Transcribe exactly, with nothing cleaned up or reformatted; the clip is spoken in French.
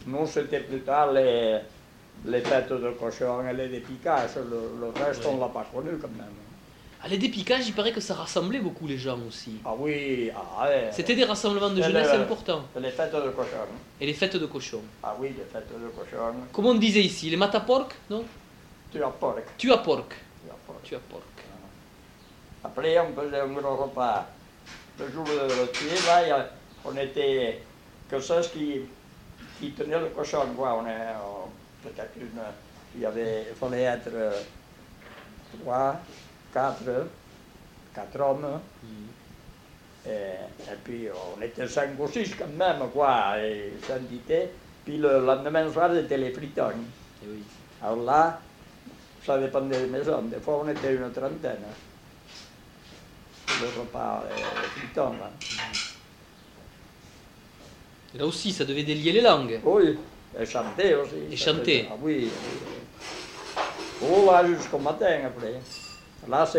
Nous, c'était plus tard les, les fêtes de cochon et les dépicages. Le, le reste, Ouais. on ne l'a pas connu quand même. Ah, les dépicages, il paraît que ça rassemblait beaucoup les gens aussi. Ah oui, ah ouais. C'était des rassemblements de Et jeunesse le- importants. Les fêtes de cochon. Et les fêtes de cochons. Ah oui, les fêtes de cochon. Comme on disait ici, les mataporcs, non? Tu as porc. Tu as porc. Tu as porc. Tu as porc. Après, on faisait un gros repas. Le jour de tuer, là, il y a- on était que ceux qui, qui tenaient le cochon. Quoi. On est, on- peut-être une, il y avait, il fallait être euh, trois, quatre, quatre hommes. Et, et puis on était cinq ou six quand même, quoi, et s'invitait. Puis le lendemain soir, c'était les fritons. Eh oui. Alors là, ça dépendait des maisons. Des fois, on était une trentaine. Le repas euh, friton, là. Et là aussi, ça devait délier les langues. Oui, et chanter aussi. Et Ça chanter. faisait- Ah oui, oui. Oh, là, jusqu'au matin après. Là, c'est